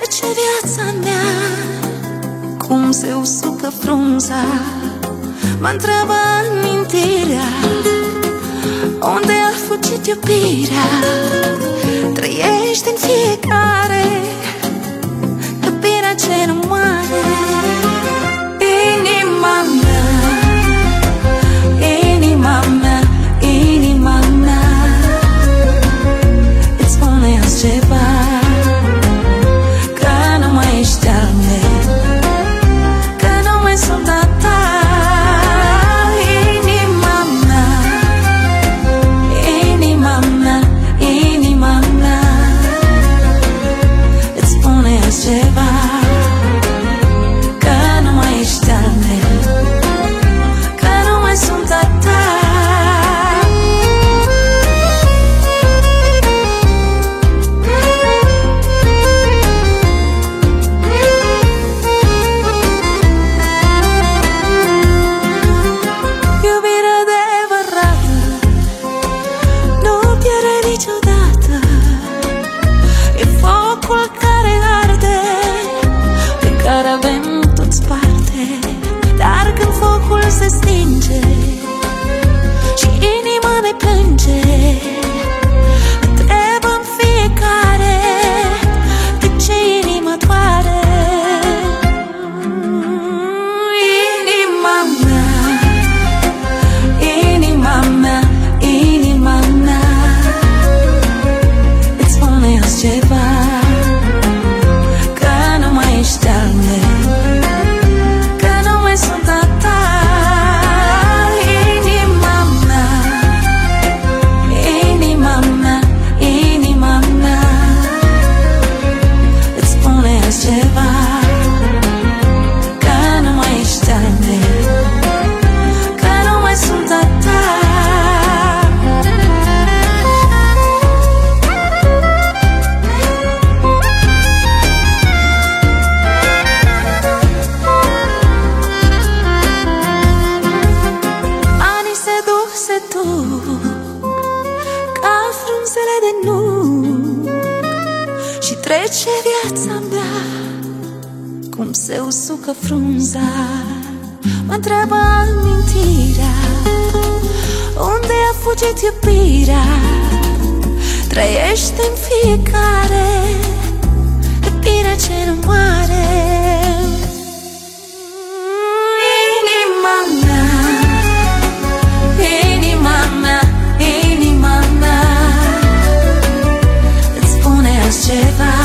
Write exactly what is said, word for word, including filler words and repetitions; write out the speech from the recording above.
trece viața mea, cum se usucă frunza, mă întreabă amintirea, unde a fugit iubirea. Trăiește în fiecare iubirea ce nu moare. Inima mea, inima mea, inima mea îți spune azi ceva, că nu mai ești al meu, că nu mai sunt a ta. Inima mea, inima mea, inima mea îți spune azi ceva, că nu mai ești al meu, că nu mai sunt a ta. Iubirea adevărată nu pierde niciodată, e focul care arde, pe care avem toți parte. Dar când focul se stinge și inima ne plânge, întrebăm fiecare de ce inima doare. Inima mea, inima mea, inima mea îți spune azi ceva, că nu mai ești al meu, că nu mai sunt a ta. Inima mea, inima mea, inima mea îți spune azi ceva, că nu mai ești al meu, că nu mai sunt a ta. Anii se duc, se duc ca frunzele de nuc și trece viața mea, cum se usucă frunza, mă întreabă amintirea, unde a fugit iubirea. Trăiește în fiecare iubirea ce nu moare. Inima mea, inima mea, inima mea îți spune azi ceva,